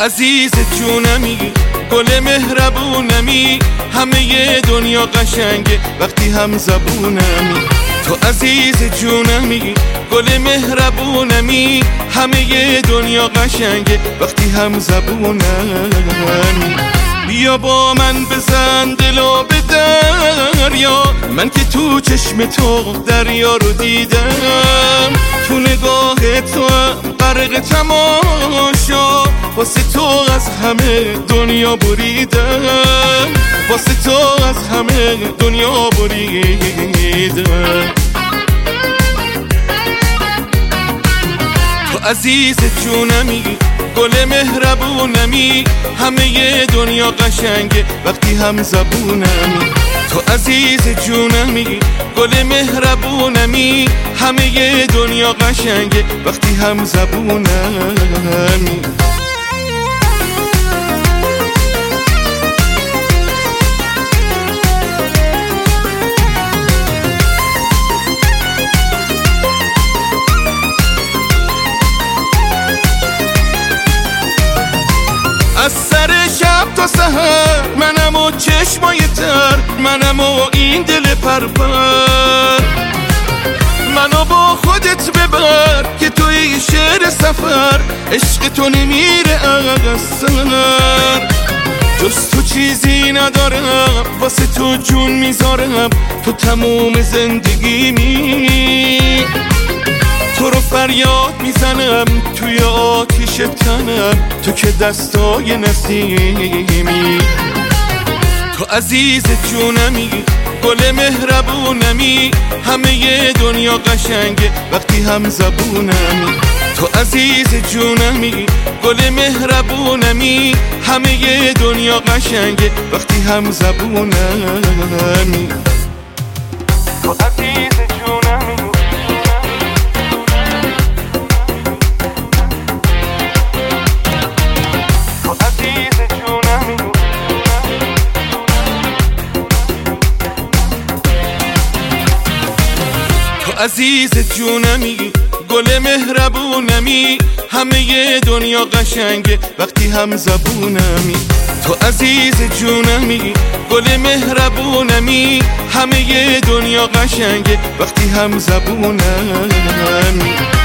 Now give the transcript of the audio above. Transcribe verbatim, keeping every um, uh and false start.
عزیز جونمی، گل مهربونمی، همه دنیا قشنگه وقتی هم زبونمی. تو عزیز جونمی، گل مهربونمی، همه دنیا قشنگه وقتی هم زبونمی. بیا با من بزن دلو به دریا، من که تو چشم تو دریا رو دیدم. تو نگاه تو غرق تماشا، واسه تو از همه دنیا بریدم، واسه تو از همه دنیا بریدم. تو عزیز جونمی، گل مهربونمی، همه دنیا قشنگه وقتی هم زبونمی. تو عزیز جونمی، گل مهربونمی، همه دنیا قشنگه وقتی هم زبونمی. از سر شب تا سحر منم و چشمای تر، منم و این دل پرپر. منو با خودت ببر که توی شعر سفر، عشق تو نمیره از سر. جز تو چیزی ندارم، واسه تو جون میذارم، تو تموم زندگیمی. تو رو فریاد میزنم توی آتیش تنم، تو که دستای نسیمی. تو عزیز جونمی، گل مهربونمی، همه دنیا قشنگه وقتی هم زبونمی. تو عزیز جونمی، گل مهربونمی، همه دنیا قشنگه وقتی هم زبونمی. تو عزیز جونمی، عزیز جونمی، گل مهربونمی، همه دنیا قشنگه وقتی هم زبونمی. تو عزیز جونمی، گل مهربونمی، همه دنیا قشنگه وقتی هم زبونمی.